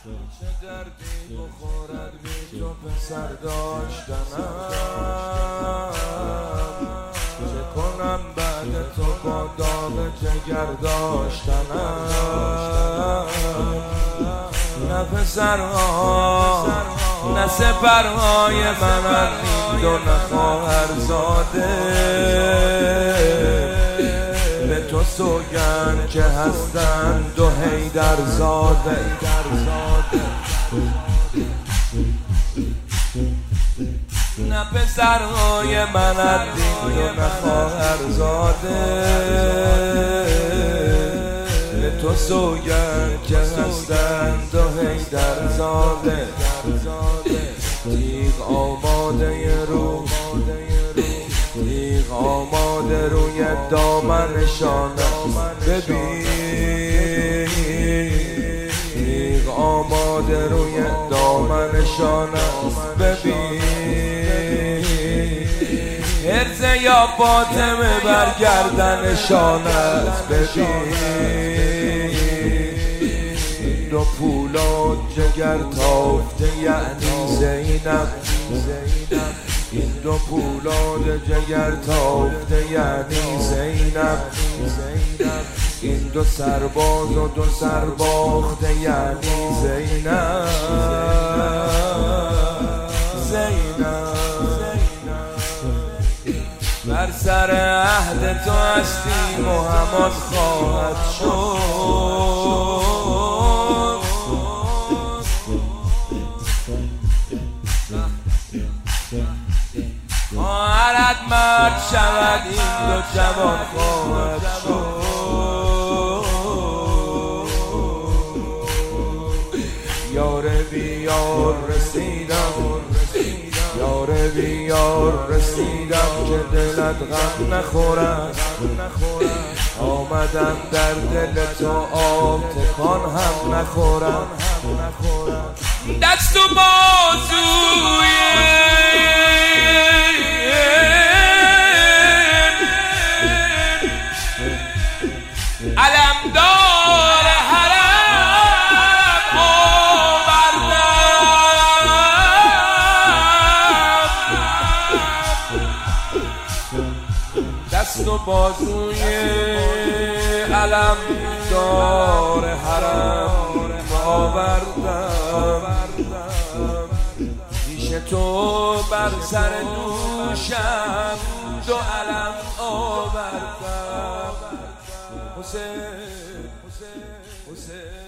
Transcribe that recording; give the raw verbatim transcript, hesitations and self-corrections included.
چه دردی بخورد بی تو پسر داشتنم، چه کنم بعد تو با داغ جگر داشتنم. نه پسرها نه سپرهای من این دو نه خواهرزاده، به تو سوگند که هستند دو حیدرزاده. نه پسرهای من این دو نه خواهرزاده، به تو سوگند که هستند دو حیدرزاده. تیغ آماده رو تیغ آماده روی دامنشان، ببین تیغ آماده روی دامنشان، ببین حرز یا فاطمه برگردنشان است، ببین دو پولاد جگر تافته یعنی زینب، این دو پولاد جگر تافته یعنی زینب، این دو سرباز و دو سرباخته یعنی زینب. زینب بر سر عهد تو هستیم و همان خواهد شد. خواهرت مرد شود این دو جوان خواهد شد. یار بیار رسیدم، یار بیار رسیدم که دلت غم نخورد. آمدم در دل تو آب تکان هم نخورم. دست و بازوی علمدار حرم آوردم، دست و بازوی علمدار حرم آوردم. پیش تو بر سر دوشم دو علم آوردم. حسین حسین حسین